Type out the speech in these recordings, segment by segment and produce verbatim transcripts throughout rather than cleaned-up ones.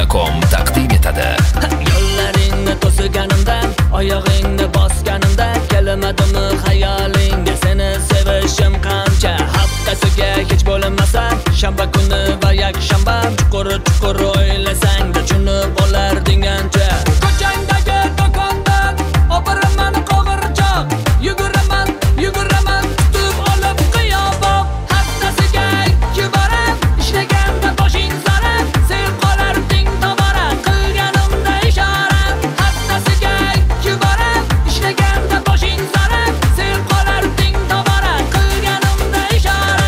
com taqdim etadi. Yo'llaringni to'siganimdan, oyog'ingni bosganimda kelmadimi xayolingga seni sevishim qancha. Haftasiga hech bo'linmasa, shanba kuni va yakshanba chuqur-chuqur o'ylasang-da tushunib olarding ancha. Ko'changdagi do'kondan obiraman qo'g'irchoq, yuguraman, yuguraman tutib olib qiyoboq. Haftasiga ikki bora ishlaganda boshing sara, sen qolarding tobora qilganimda ishora. Haftasiga ikki bora ishlaganda boshing sara, sen qolarding tobora qilganimda ishora.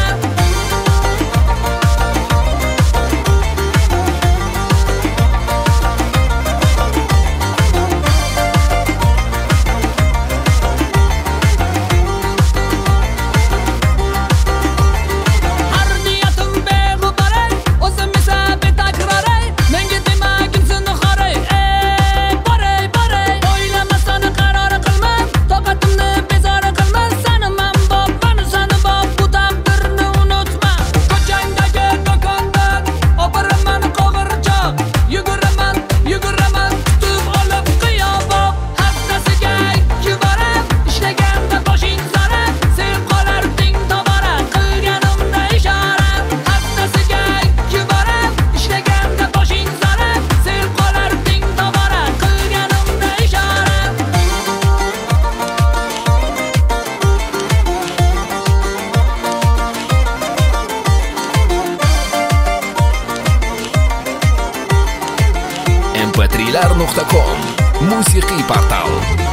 m p три lar nuqta com musiqiy portal.